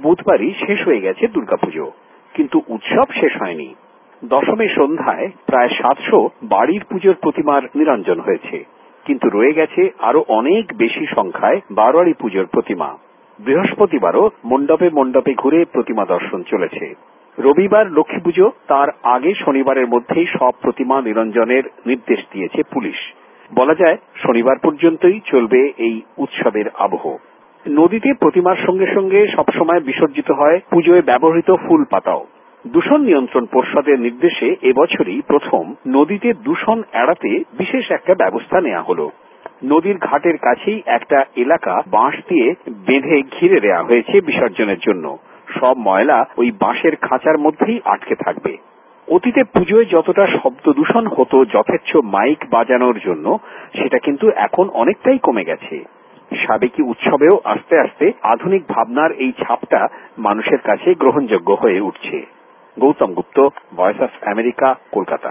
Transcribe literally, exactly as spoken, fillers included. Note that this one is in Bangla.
বুধবারই শেষ হয়ে গেছে দুর্গাপুজো, কিন্তু উৎসব শেষ হয়নি। দশমীর সন্ধ্যায় প্রায় সাতশো বাড়ির পুজোর প্রতিমার নিরঞ্জন হয়েছে, কিন্তু রয়ে গেছে আরো অনেক বেশি সংখ্যায় বারোয়ারি পুজোর প্রতিমা। বৃহস্পতিবারও মণ্ডপে মণ্ডপে ঘুরে প্রতিমা দর্শন চলেছে। রবিবার লক্ষ্মী পুজো, তার আগে শনিবারের মধ্যেই সব প্রতিমা নিরঞ্জনের নির্দেশ দিয়েছে পুলিশ। বলা যায় শনিবার পর্যন্তই চলবে এই উৎসবের আবহ। নদীতে প্রতিমার সঙ্গে সঙ্গে সবসময় বিসর্জিত হয় পুজোয় ব্যবহৃত ফুল পাতাও। দূষণ নিয়ন্ত্রণ পর্ষদের নির্দেশে এবছরই প্রথম নদীতে দূষণ এড়াতে বিশেষ একটা ব্যবস্থা নেওয়া হলো। নদীর ঘাটের কাছেই একটা এলাকা বাঁশ দিয়ে বেঁধে ঘিরে দেওয়া হয়েছে বিসর্জনের জন্য। সব ময়লা ওই বাঁশের খাঁচার মধ্যেই আটকে থাকবে। অতীতে পুজোয় যতটা শব্দ দূষণ হতো যথেচ্ছ মাইক বাজানোর জন্য, সেটা কিন্তু এখন অনেকটাই কমে গেছে। সাবেকি উৎসবেও আস্তে আস্তে আধুনিক ভাবনার এই ছাপটা মানুষের কাছে গ্রহণযোগ্য হয়ে উঠছে। Gautam Gupta, voice of America, Kolkata.